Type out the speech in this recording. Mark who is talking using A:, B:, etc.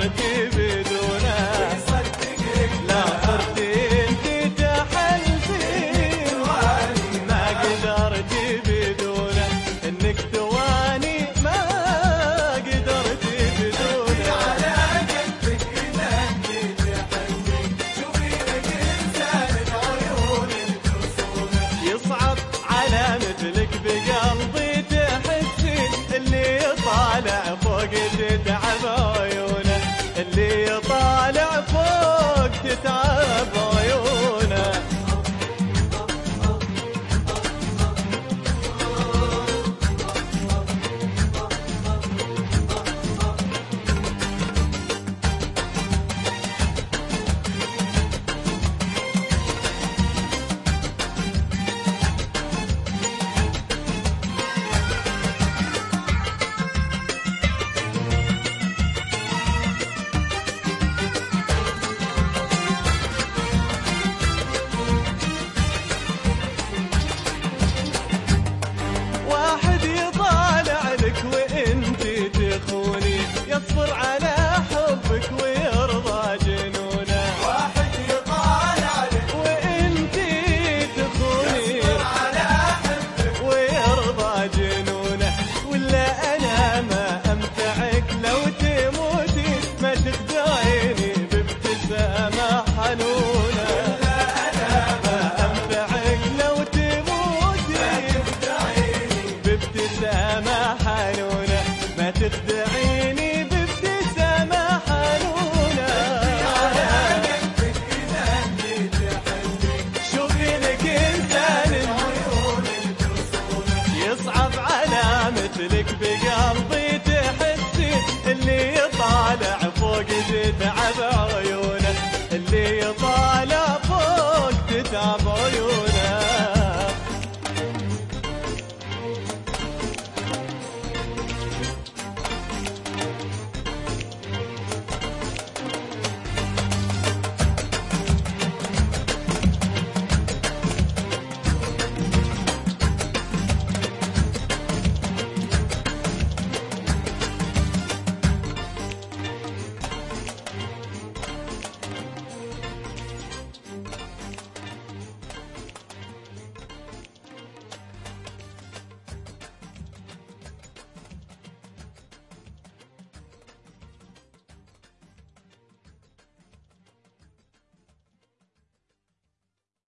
A: قدرت بدونه. لا صرت انت تحلفين ما قدرت بدونه، انك تواني ما قدرت بدونه.
B: على قلبك اذا انت تحبين شوفي لك انسان بعيون التصونه.
A: يصعب على مثلك بقلبي تحسين، اللي طالع فوق تتعب عيونه، اللي طالع فوق تتعب عيونه. واحد يطالع لك وانت تخوني، يصبر على حبك ويرضى جنونه.
B: واحد يطالع لك
A: وانت تخوني
B: يصبر على حبك
A: ويرضى جنونه. ولا انا ما امتعك لو تموتي، ما تخدعيني بابتسامه حنونه.
B: لا انا
A: ما امتعك لو تموتي بابتسامة حنونة، ما تخدعيني بابتسامة حنونة.
B: على قلبك اذا انت تحبين
A: شوفي لك إنسان
B: بعيون التصونه.
A: يصعب على مثلك بقلبي